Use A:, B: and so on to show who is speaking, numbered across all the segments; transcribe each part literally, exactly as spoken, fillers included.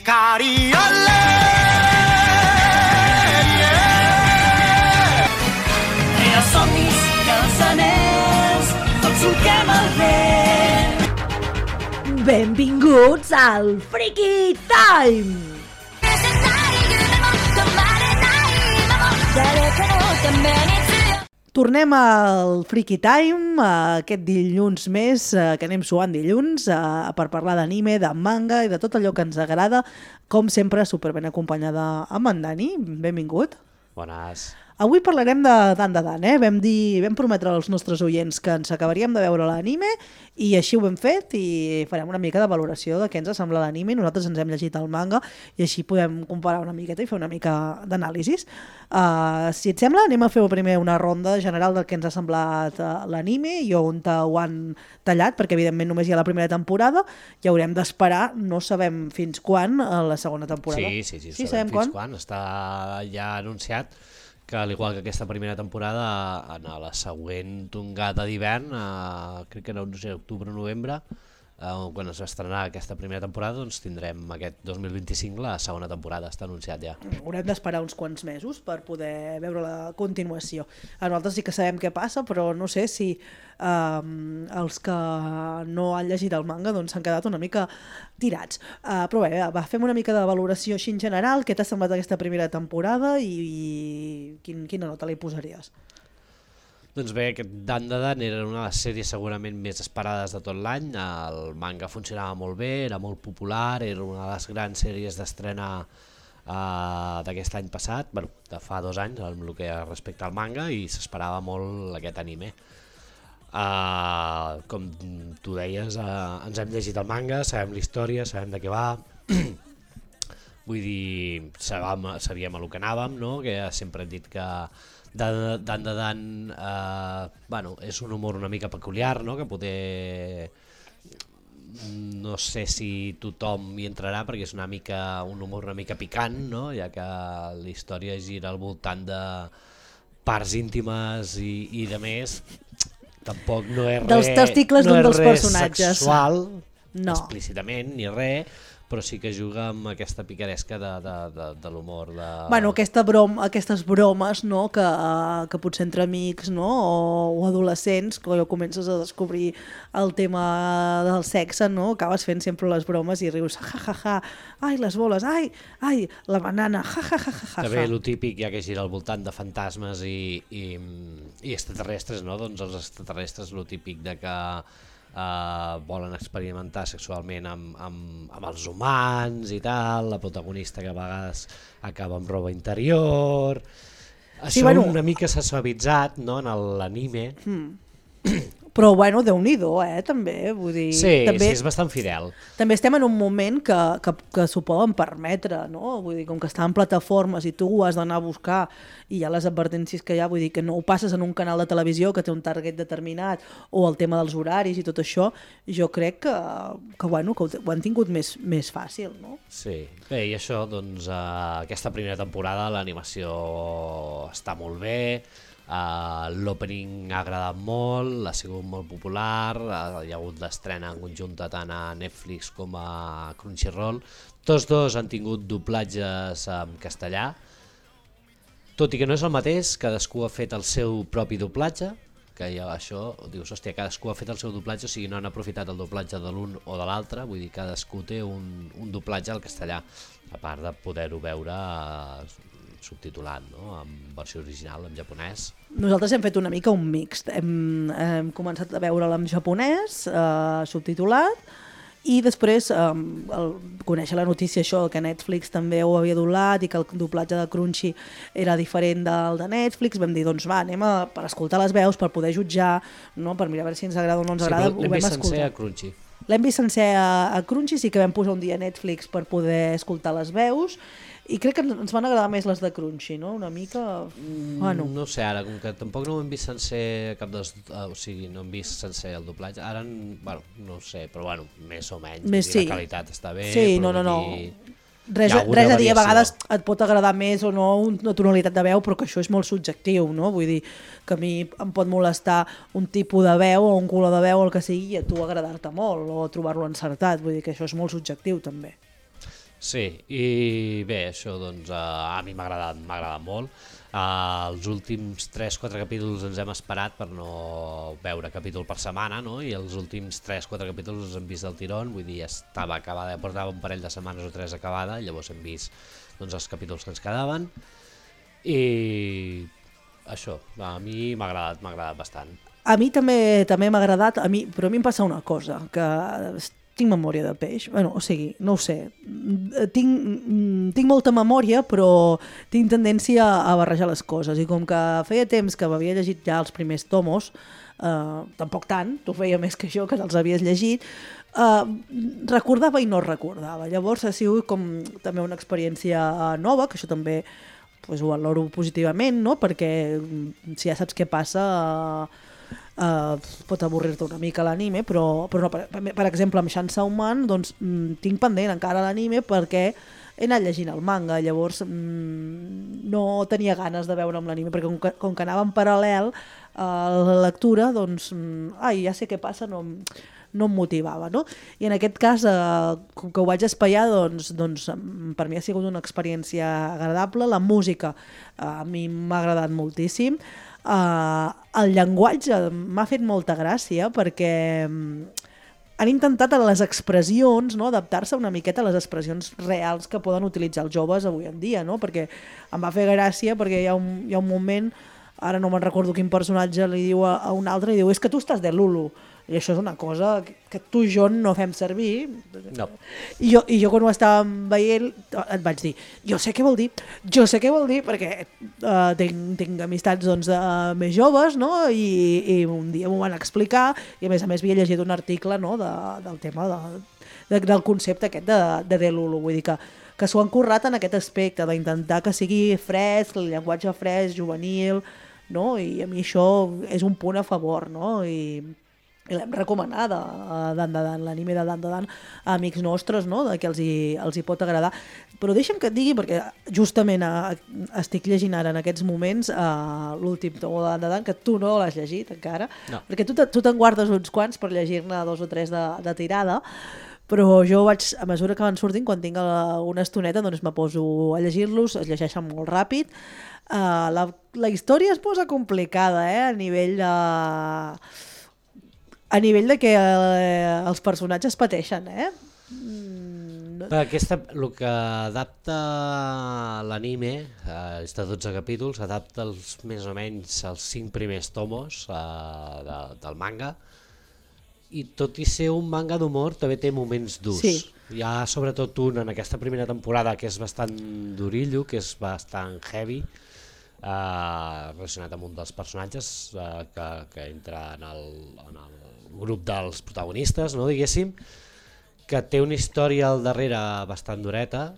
A: Ikari ole, yeah. Rere els somnis i els anells, tots solquem el vent.
B: Benvinguts al Freaky Time! Tornem al Freaky Time, aquest dilluns més, que anem suant dilluns, per parlar d'anime, de manga i de tot allò que ens agrada, com sempre, superben acompanyada amb en Dani. Benvingut.
C: Bones.
B: Avui parlarem de Dan de Dan, eh? Vam dir, vam prometre als nostres oients que ens acabaríem de veure l'anime i així ho hem fet i farem una mica de valoració de què ens sembla l'anime. Nosaltres ens hem llegit el manga i així podem comparar una miqueta i fer una mica d'anàlisis. Uh, si et sembla, anem a fer primer una ronda general del que ens ha semblat uh, l'anime i on ho han tallat, perquè evidentment només hi ha la primera temporada i haurem d'esperar, no sabem fins quan, a la segona temporada.
C: Sí, sí, sí,
B: sí
C: sabem
B: sabem
C: fins
B: quan?
C: quan. Està ja anunciat que, al igual que aquesta primera temporada, en la següent tongada d'hivern, eh, crec que no sé, octubre o novembre, eh, quan es va estrenar aquesta primera temporada, doncs tindrem aquest dos mil vint-i-cinc la segona temporada, està anunciat ja.
B: Haurem d'esperar uns quants mesos per poder veure la continuació. A nosaltres sí que sabem què passa, però no sé si um, els que no han llegit el manga doncs s'han quedat una mica tirats. Uh, però bé, va, fem una mica de valoració així en general. Què t'ha semblat aquesta primera temporada i, i quin, quina nota li posaries?
C: Doncs bé, aquest Dan de Dan era una de les sèries segurament més esperades de tot l'any. El manga funcionava molt bé, era molt popular, era una de les grans sèries d'estrena uh, d'aquest any passat, bueno, de fa dos anys, amb el que respecta al manga, i s'esperava molt aquest anime. Uh, com tu deies, uh, ens hem llegit el manga, sabem la història, sabem de què va. Vull dir, sabíem, sabíem a lo que anàvem, no? Que sempre hem dit que Dan de Dan eh, bueno, és un humor una mica peculiar, no? Que poder, no sé si tothom hi entrarà, perquè és una mica un humor una mica picant, no? Ja que la història gira al voltant de parts íntimes i, i de més, tampoc no és
B: dels
C: res,
B: testicles
C: no
B: d'un dels
C: res
B: personatges
C: sexual,
B: no.
C: Explícitament, ni res, però sí que juga amb aquesta picaresca de, de, de, de l'humor. De...
B: Bueno, aquesta broma, aquestes bromes, no? que, uh, que potser entre amics, no? o, o adolescents, quan comences a descobrir el tema del sexe, no? Acabes fent sempre les bromes i rius, ja, ja, ja, ai, les boles, ai, ai, la banana, ja, ja, ja, ja.
C: També el típic, ja que gira al voltant de fantasmes i, i, i extraterrestres, no? Doncs els extraterrestres, el típic de que Uh, volen experimentar sexualment amb, amb, amb els humans i tal, la protagonista que a vegades acaba amb roba interior.
B: Sí,
C: això
B: bueno,
C: una mica s'ha suavitzat, no?, en l'anime.
B: Hmm. Però bueno, Déu-n'hi-do, eh, també, vull dir...
C: Sí,
B: també,
C: sí, és bastant fidel.
B: També estem en un moment que, que, que s'ho poden permetre, no? Vull dir, com que està en plataformes i tu ho has d'anar a buscar i hi ha les advertències que hi ha, vull dir que no ho passes en un canal de televisió que té un target determinat o el tema dels horaris i tot això, jo crec que, que, bueno, que ho han tingut més, més fàcil, no?
C: Sí, bé, i això, doncs, uh, aquesta primera temporada l'animació està molt bé, Uh, l'opening ha agradat molt, ha sigut molt popular, uh, hi ha hagut l'estrena en conjunta tant a Netflix com a Crunchyroll. Tots dos han tingut doblatges en castellà, tot i que no és el mateix, cadascú ha fet el seu propi doblatge, que ja això, dius, hòstia, cadascú ha fet el seu doblatge, o sigui, no han aprofitat el doblatge de l'un o de l'altre, vull dir, cadascú té un, un doblatge al castellà, a part de poder-ho veure uh, subtitulat, no? En versió original, en japonès.
B: Nosaltres hem fet una mica un mixt. Hem, hem començat a veure'l en japonès, eh, subtitulat, i després eh, el, conèixer la notícia això, que Netflix també ho havia doblat i que el doblatge de Crunchy era diferent del de Netflix, vam dir, doncs va, anem a, per escoltar les veus, per poder jutjar, no? Per mirar a veure si ens agrada o no ens
C: sí,
B: agrada,
C: ho
B: vam
C: vist
B: escoltar.
C: sencer a Crunchy.
B: L'hem vist sencer a, a Crunchy, sí que vam posar un dia a Netflix per poder escoltar les veus, i crec que ens van agradar més les de Crunchy, no? Una mica...
C: Mm,
B: bueno.
C: No sé, ara, com que tampoc no ho hem vist sencer cap dels... Uh, o sigui, no hem vist sencer el doblatge, ara, bueno, no ho sé, però bueno, més o menys,
B: més, sí.
C: La qualitat està bé,
B: sí,
C: però
B: no, no, no.
C: Dir...
B: Res, res a dir, a vegades et pot agradar més o no una tonalitat de veu, però que això és molt subjectiu, no? Vull dir que a mi em pot molestar un tipus de veu o un color de veu o el que sigui i a tu agradar-te molt o trobar-lo encertat, vull dir que això és molt subjectiu també.
C: Sí, i bé, això doncs a mi m'ha agradat, m'ha agradat molt. Uh, els últims tres quatre capítols ens hem esperat per no veure capítol per setmana, no? I els últims tres quatre capítols els hem vist del tirón, vull dir, estava acabada, portava un parell de setmanes o tres acabada, llavors hem vist doncs, els capítols que ens quedaven i això, a mi m'ha agradat, m'ha agradat bastant.
B: A mi també també m'ha agradat, a mi, però a mi em passa una cosa, que tinc memòria de peix, bueno, o sigui, no ho sé, tinc, tinc molta memòria però tinc tendència a barrejar les coses i com que feia temps que m'havia llegit ja els primers tomos, eh, tampoc tant, tu feia més que jo que els havies llegit, eh, recordava i no recordava, llavors ha sigut com també una experiència nova, que això també pues, ho valoro positivament, no? Perquè si ja saps què passa... Eh, Uh, pot avorrir-te una mica l'anime, però, però no, per, per exemple amb Chainsaw Man doncs, mm, tinc pendent encara l'anime perquè he anat llegint el manga, llavors mm, no tenia ganes de veure amb l'anime perquè com que, com que anava en paral·lel a uh, la lectura, doncs mm, ai, ja sé què passa, no, no em motivava, no? I en aquest cas, uh, com que ho vaig espaiar, doncs, doncs per mi ha sigut una experiència agradable, la música uh, a mi m'ha agradat moltíssim. Uh, el llenguatge m'ha fet molta gràcia perquè um, han intentat a les expressions, no, adaptar-se una miqueta a les expressions reals que poden utilitzar els joves avui en dia, no? Perquè em va fer gràcia perquè hi ha un, hi ha un moment, ara no me'n recordo quin personatge li diu a, a un altre i diu és que tu estàs de Lulu. I això és una cosa que, que tu i jo no fem servir.
C: No.
B: I jo, i jo quan ho estàvem veient et vaig dir, jo sé què vol dir, jo sé què vol dir, perquè uh, tinc, tinc amistats doncs, uh, més joves, no? I, i un dia m'ho van explicar i a més a més havia llegit un article, no? de, del tema de, de, del concepte aquest de, de Delulu, vull dir que, que s'ho han currat en aquest aspecte, d'intentar que sigui fresc, el llenguatge fresc, juvenil, no? I a mi això és un punt a favor, no? I i l'hem recomanat a Dan Da Dan, l'anime de Dan Da Dan a amics nostres, no? De que els hi, els hi pot agradar, però deixa'm que et digui perquè justament a, estic llegint ara en aquests moments uh, l'últim tomo de Dan Da Dan, que tu no l'has llegit encara,
C: no.
B: Perquè tu, te, tu te'n guardes uns quants per llegir-ne dos o tres de, de tirada, però jo vaig, a mesura que van sortint, quan tinc una estoneta doncs me poso a llegir-los, es llegeixen molt ràpid. Uh, la, la història es posa complicada, eh? a nivell de... a nivell de que eh, els personatges pateixen, eh? Mm.
C: Aquesta, el que adapta l'anime, eh, és de dotze capítols, adapta els, més o menys els cinc primers tomos eh, de, del manga, i tot i ser un manga d'humor també té moments durs.
B: Sí.
C: Hi ha sobretot un en aquesta primera temporada que és bastant durillo, que és bastant heavy, eh, relacionat amb un dels personatges eh, que, que entra en el, en el grup dels protagonistes, no, diguéssim, que té una història al darrere bastant dureta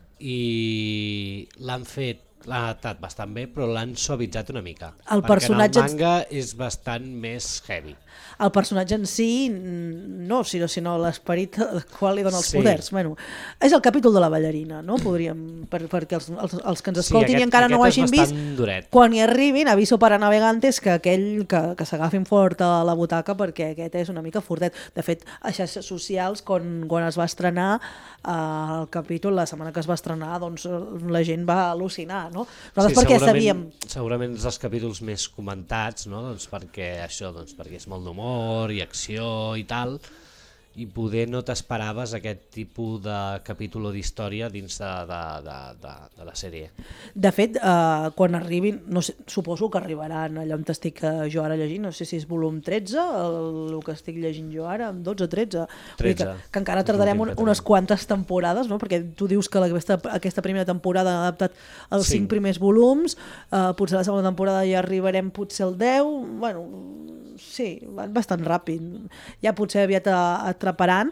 C: i l'han fet, l'han adaptat bastant bé, però l'han suavitzat una mica.
B: El
C: perquè
B: personatge...
C: en el manga és bastant més heavy.
B: El personatge en si, no, sinó, sinó l'esperit al qual li dona els
C: Sí.
B: poders. Bueno, és el capítol de la ballarina, no? Podríem, per, perquè els, els, els que ens escoltin
C: sí,
B: i encara no ho hagin vist,
C: duret.
B: quan hi arribin, aviso para navegantes que aquell que, que s'agafin fort a la butaca perquè aquest és una mica fortet. De fet, a xarxes socials, quan, quan es va estrenar eh, el capítol, la setmana que es va estrenar, doncs la gent va al·lucinar, no? Nosaltres
C: Sí,
B: perquè
C: segurament,
B: sabíem...
C: segurament és dels capítols més comentats, no? Doncs perquè això, doncs perquè és molt d'humor i acció i tal, i poder no t'esperaves aquest tipus de capítol d'història dins de, de, de, de, de la sèrie.
B: De fet, eh, quan arribin, no sé, suposo que arribaran allà on estic eh, jo ara llegint, no sé si és volum tretze, el, el que estic llegint jo ara, amb dotze o tretze. Vull dir que, que encara tardarem un, unes quantes temporades, no? Perquè tu dius que la, aquesta, aquesta primera temporada ha adaptat els
C: Sí.
B: cinc primers volums, eh, potser la segona temporada ja arribarem potser al deu, bueno, sí, van bastant ràpid. Ja potser aviat atraparan.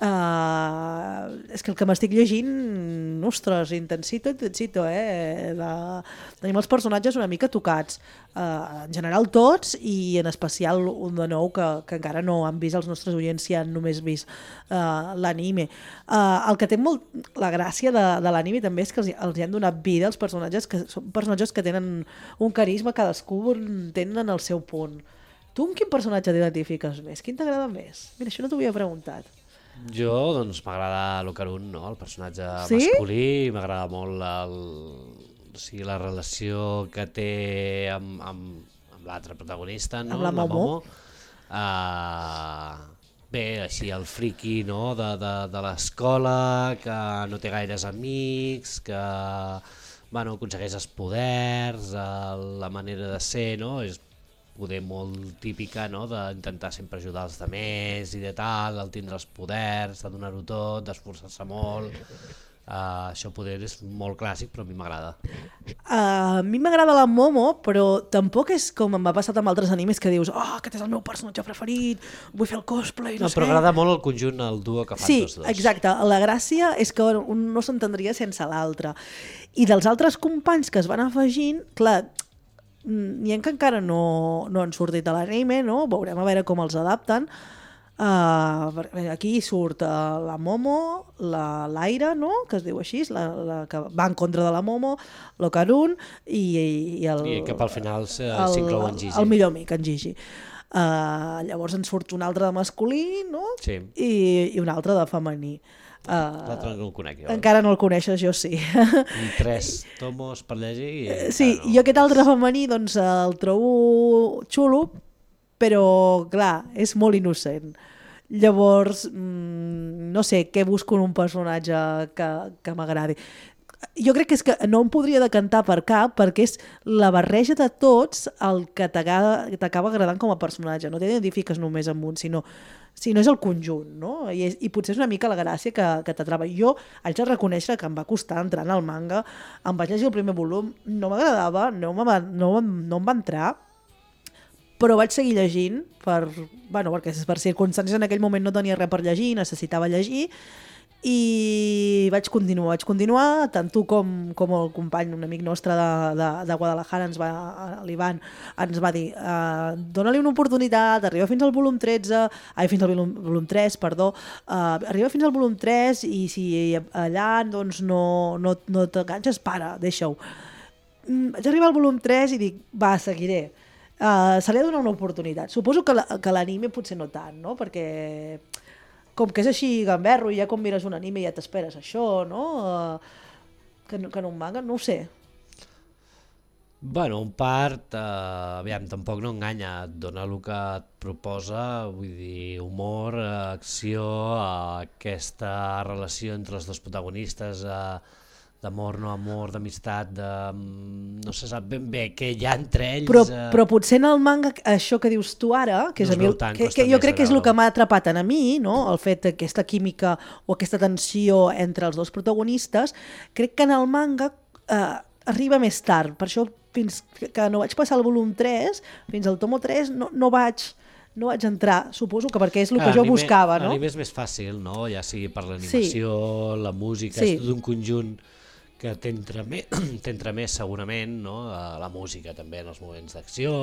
B: Uh, és que el que m'estic llegint, ostres, intensito, intensito, eh? De, tenim els personatges una mica tocats. Uh, en general tots, i en especial un de nou que, que encara no han vist els nostres oients si han només vist uh, l'anime. Uh, el que té molt la gràcia de, de l'anime també és que els, els hi han donat vida als personatges, que són personatges que tenen un carisma, cadascú tenen el seu punt. Tu amb quin personatge t'identifiques més? Quin t'agrada més? Mira, això no t'ho havia preguntat.
C: Jo, doncs, m'agrada l'Ocarun, no? El personatge
B: sí?
C: masculí, m'agrada molt el, o sigui, la relació que té amb, amb, amb l'altre protagonista, no?
B: Amb la Momo.
C: La Momo. Uh, bé, així el friki, no? de, de, de l'escola, que no té gaires amics, que bueno, aconsegueix els poders, la manera de ser, no? És poder molt típica, no? D'intentar sempre ajudar els altres i de tal, el tindre els poders, de donar-ho tot, d'esforçar-se molt. Uh, això poder és molt clàssic, però a mi m'agrada.
B: Uh, a mi m'agrada la Momo, però tampoc és com em va passat amb altres animes que dius oh, aquest és el meu personatge preferit, vull fer el cosplay, no,
C: no
B: sé.
C: Però agrada molt el conjunt, el duo que fan
B: sí,
C: tots dos.
B: Sí, exacte. La gràcia és que un no s'entendria sense l'altre. I dels altres companys que es van afegint, clar, n'hi ha que encara no, no han sortit a l'anime, no? Veurem a veure com els adapten. Uh, aquí surt uh, la Momo, la Laira, no? Que es diu així, la, la que va en contra de la Momo, l'Ocarun i, i el...
C: I que pel final s'inclou en Gigi.
B: El millor amic, en Gigi. Uh, llavors en surt un altre de masculí, no?
C: Sí.
B: I, i un altre de femení. Uh,
C: L'altre no el conec jo.
B: Encara no el coneixes, jo sí.
C: Tres tomos per llegir i...
B: Sí, no... jo aquest altre femení doncs el trobo xulo, però clar, és molt innocent. Llavors, mmm, no sé, què busco en un personatge que, que m'agradi. Jo crec que és que no em podria decantar per cap, perquè és la barreja de tots el que t'acaba agradant com a personatge. No t'identifiques només amb un, sinó, sinó és el conjunt, no? I, és, i potser és una mica la gràcia que, que t'atrapa. Jo haig de reconèixer que em va costar entrar en el manga, em vaig llegir el primer volum, no m'agradava, no, va, no, no em va entrar, però vaig seguir llegint per, bueno, perquè per circumstàncies en aquell moment no tenia res per llegir, necessitava llegir i vaig continuar, vaig continuar, tant tu com, com el company, un amic nostre de, de, de Guadalajara, ens va, l'Ivan, ens va dir uh, dona-li una oportunitat, arriba fins al volum tretze, ai, fins al volum, volum tres, perdó, uh, arriba fins al volum tres i si allà doncs, no, no, no t'enganxes, para, deixa-ho. Mm, vaig arribar al volum tres i dic, va, seguiré. Uh, se li ha de donar una oportunitat. Suposo que, la, que l'anime potser no tant, no? Perquè com que és així gamberro i ja com mires un anime ja t'esperes això, no? Uh, que, que no un manga, no ho sé.
C: Bueno, un part, eh, aviam, tampoc no enganya, et dona el que et proposa, vull dir, humor, acció, eh, aquesta relació entre els dos protagonistes, eh, d'amor, no amor, d'amistat, de... no se sap ben bé què hi ha entre ells.
B: Però,
C: eh...
B: però potser en el manga, això que dius tu ara, que, és
C: no
B: a mi,
C: tant,
B: que, que jo crec que és el que m'ha atrapat a mi, no? El fet d'aquesta química o aquesta tensió entre els dos protagonistes, crec que en el manga eh, arriba més tard. Per això, fins que no vaig passar el volum tres, fins al tomo tres, no, no vaig... no vaig entrar, suposo que perquè és el que jo
C: anime,
B: buscava, no?
C: L'anime és més fàcil, no? Ja sigui per l'animació, sí. La música, sí. És tot un conjunt que t'entra més, t'entra més segurament, no? La música també en els moments d'acció,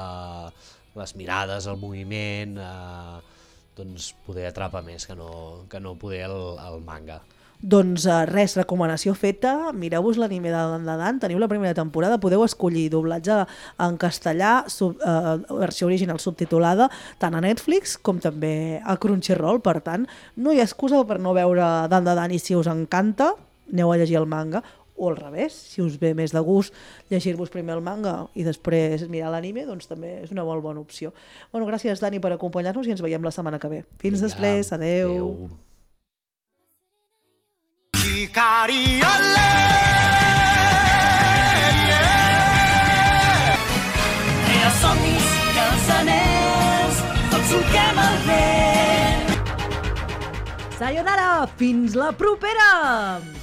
C: les mirades, el moviment, doncs poder atrapa més que no, que no poder el, el manga.
B: Doncs res, recomanació feta, mireu-vos l'anime de Dan Dan Dan, teniu la primera temporada, podeu escollir doblatge en castellà, sub, eh, versió original subtitulada, tant a Netflix com també a Crunchyroll, per tant, no hi ha excusa per no veure Dan Dan Dan i si us encanta, aneu a llegir el manga, o al revés, si us ve més de gust llegir-vos primer el manga i després mirar l'anime, doncs també és una molt bona opció. Bueno, gràcies Dani per acompanyar-nos i ens veiem la setmana que ve. Fins Vinga, després, adeu. adeu.
A: 光あれ Era somnis, cançoners, tots solquem el vent.
B: Sayonara, fins la propera!